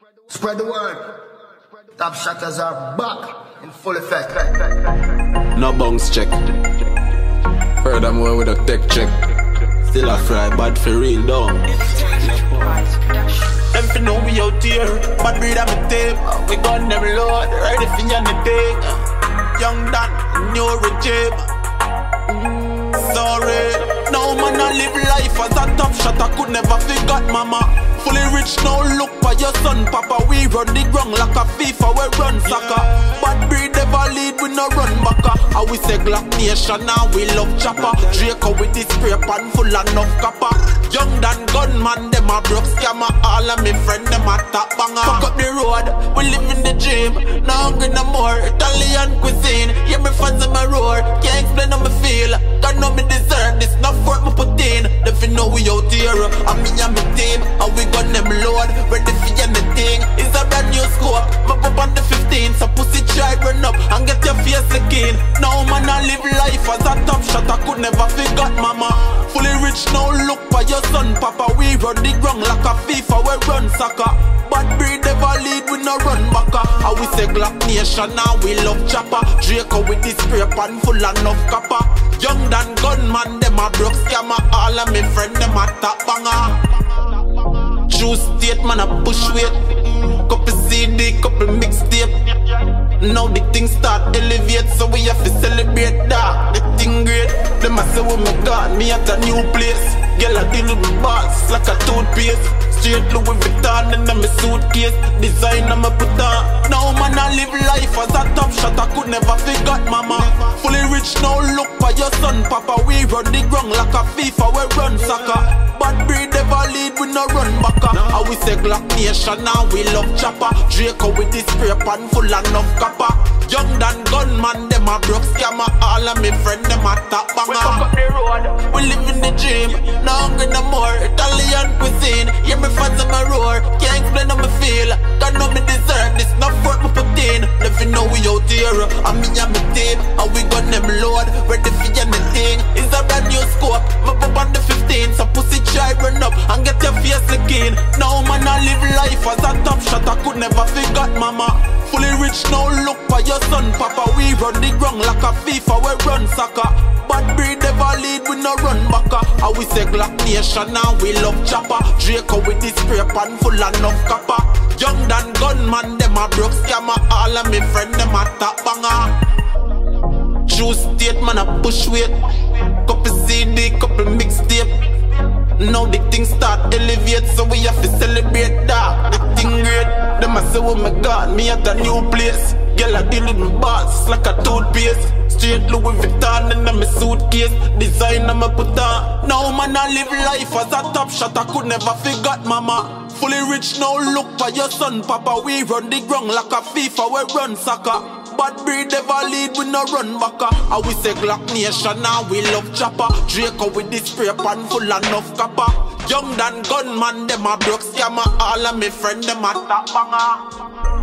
Spread the word. Top shatters are back in full effect. No bounce check. Furthermore with a tech check. Still a fry, bad for real though. Them fi know we out here, bad breed on my tape. We gun them load, ready for you on the day. Young Dan, new regime. Sorry, no man I live life as a top shot. I could never forget mama. Fully rich now, look for your son, papa. We run the ground like a FIFA, we run soccer. Bad breed never lead, we no run backer. And we say Glock Nation, now we love chopper. Draco with this spray pan full enough copper. Young Dan gunman, them a broke scammer. All of me friend, them a top banger. Fuck up the road, we live in the gym. No hungry no more, Italian cuisine. Yeah, me fans in my roar, can't explain how me feel. God know me deserve this, not for me put in. If you know we out here, and me and my team. And we gun them load, ready for anything. It's a brand new scope, my up on the 15. So pussy try run up, and get your face again. Now man I live life as a top shot. I could never forget mama. Fully rich now, look for your son, papa. We run the ground like a FIFA, we run soccer. Bad breed never lead, we no run backer. And we say Glock Nation, now we love chopper. Draco with this spray pan full enough copper. Young Dan gunman, them a broke scammer. All of me friend, them a top banger. True state, man a push weight. Couple CD, couple mixtape. Now the thing start elevate, so we have to celebrate that. The thing great, them a say oh my God, me at a new place. Girl I deal with my balls like a toothpaste. Straight Louis Vuitton in my suitcase. Design I'ma put on. Now man I live life as a top shot. I could never forget mama. Fully rich now, look for your son, papa. We run the ground like a FIFA, we run soccer. Bad breed never lead, we no run backer. And we say Glock Nation, now we love chopper. Draco with this spray pan full enough copper. Young Dan gunman, them a broke scammer. All of me friend, them a top banger. We fuck up the road, we live in the gym. No hungry no more, Italian cuisine. Yeah, me fans in my roar, can't explain how me feel. God know me deserve this, not for me put in. If you know we out here, and me and my team. And we gun them load, ready for anything. It's a brand new scope, my up on the 15. So pussy try run up, and get your face again. Now man I live life as a top shot. I could never forget mama. Fully rich now, look for your son, papa. We run the ground like a FIFA, we run soccer. Bad breed never lead, we no run backer. And we say Glock Nation, now we love chopper. Draco with this spray pan full enough copper. Young Dan gunman, them a broke scammer. All of me friend, them a top banger. True state, man a push weight. Couple CD, couple mixtape. Now the thing start elevate, so we have to celebrate that. The thing great, them a say oh my God, me at a new place. Girl I deal with my balls like a toothpaste. Straight Louis Vuitton in my suitcase. Design I'ma put on. Now man I live life as a top shot. I could never forget mama. Fully rich now, look for your son, papa. We run the ground like a FIFA, we run soccer. Bad breed never lead, we no run backer. And we say Glock Nation, now we love chopper. Draco with this spray pan full enough copper. Young Dan gunman, them a broke scammer. All of me friend, them a top banger.